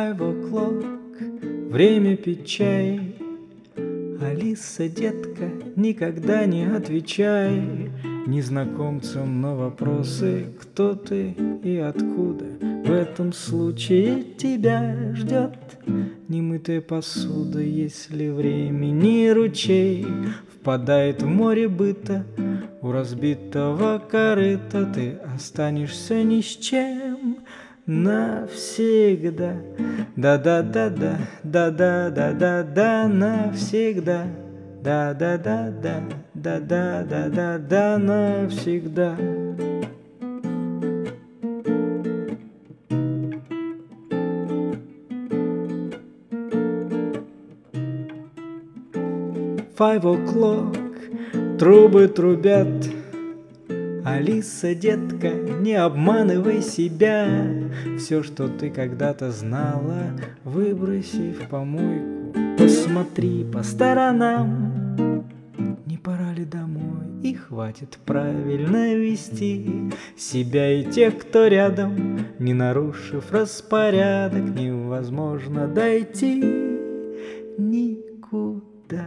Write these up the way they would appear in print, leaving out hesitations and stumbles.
5 o'clock, время пить чай. Алиса, детка, никогда не отвечай незнакомцам на вопросы, кто ты и откуда. В этом случае тебя ждет немытая посуда, если времени ручей впадает в море быта. У разбитого корыта ты останешься ни с чем навсегда. Да-да-да-да, да-да-да-да-да, навсегда. Да-да-да-да, да-да-да-да-да, навсегда. Five o'clock, трубы трубят. Алиса, детка, не обманывай себя. Все, что ты когда-то знала, выброси в помойку. Посмотри по сторонам, не пора ли домой? И хватит правильно вести себя и тех, кто рядом. Не нарушив распорядок, невозможно дойти никуда.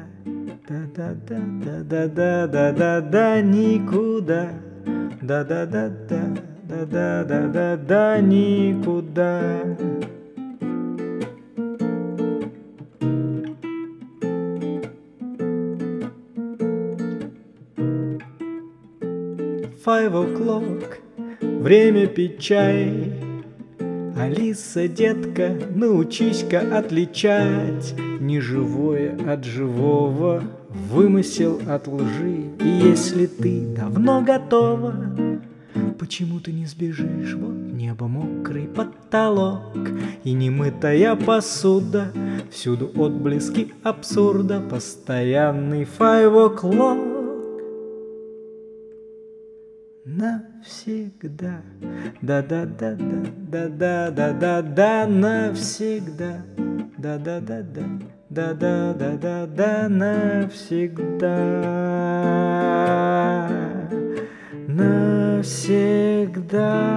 Да-да-да-да-да-да-да-да, никуда. Да-да-да-да, да-да-да-да-да, никуда. Five o'clock, время пить чай. Алиса, детка, научись-ка отличать неживое от живого, вымысел от лжи. И если ты давно готова, почему ты не сбежишь? Вот небо, мокрый потолок и немытая посуда, всюду отблески абсурда, постоянный five o'clock. Навсегда, да-да-да-да, да-да-да-да-да, навсегда, да-да-да-да, да-да-да-да-да, навсегда, навсегда.